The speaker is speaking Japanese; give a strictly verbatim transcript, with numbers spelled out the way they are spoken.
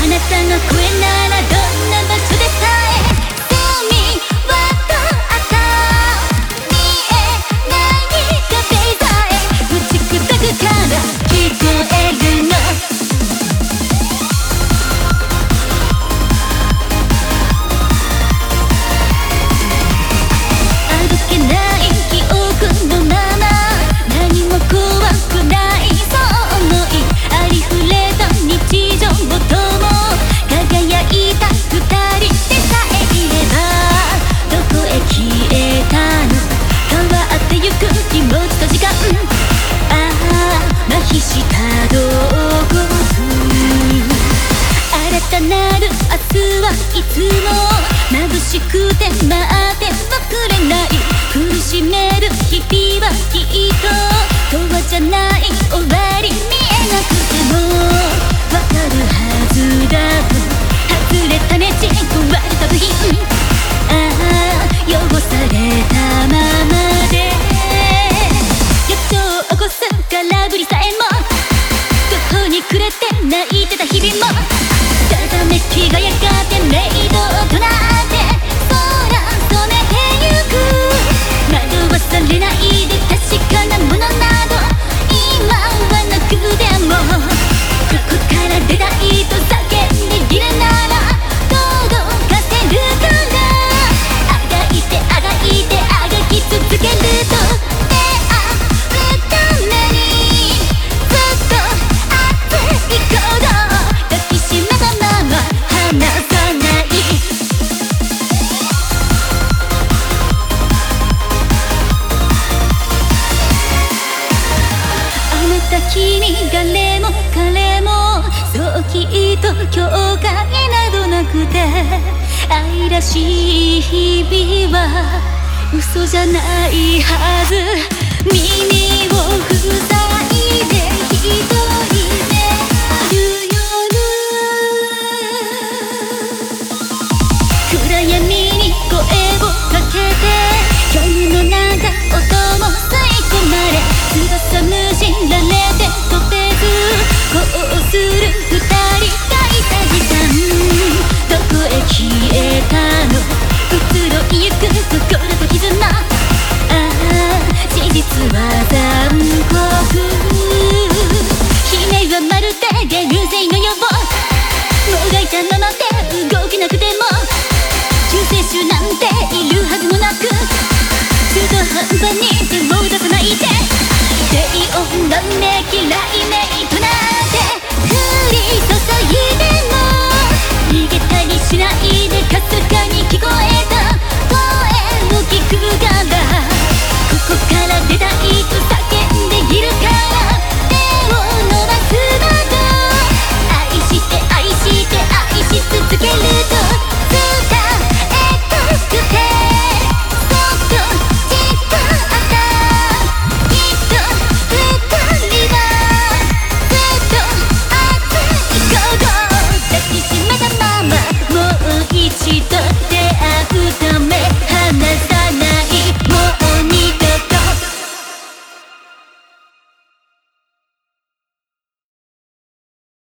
なたの声ならどんな場所でさえ隅は遠った見えない壁さえ打ち砕くから聞こえるの歩けない記憶のまま何も怖くないそう思いありふれた日常とも輝いた二人でさえいればどこへ消えたの変わってゆく気持ちと時間ああ麻痺した洞窟新たなる明日はいつも眩しくて待ってはくれない苦しめる日々はきっと永遠じゃない終わり見えなくてもわかるはずだと外れたねち壊れた部品ああ汚されたままで予兆を起こす空振りさえもどこにくれて泣いてた日々もただめきがやがてメイドとなって空染めてゆく惑わされないで確かなものなど今はなくてもここから出たいと叫んでいるなら届かせるからあがいてあがいてあがき続けると出会うためにずっと熱い鼓動抱きしめたまま離さないあなた君誰も彼もそうきっと境界などなくて愛らしい日々は嘘じゃないはず耳を塞いで一人でいる夜暗闇に声をかけて夜の中音も吸い込まれ翼むしられて飛べずこうする二人がいた時間どこへ消えたの移ろいゆく心と絆ああ事実は残酷姫はまるで流星のようもがいたままで動けなくても救世主なんているはずもなく中途半端に手を出さないで低音のね嫌いメイトなんて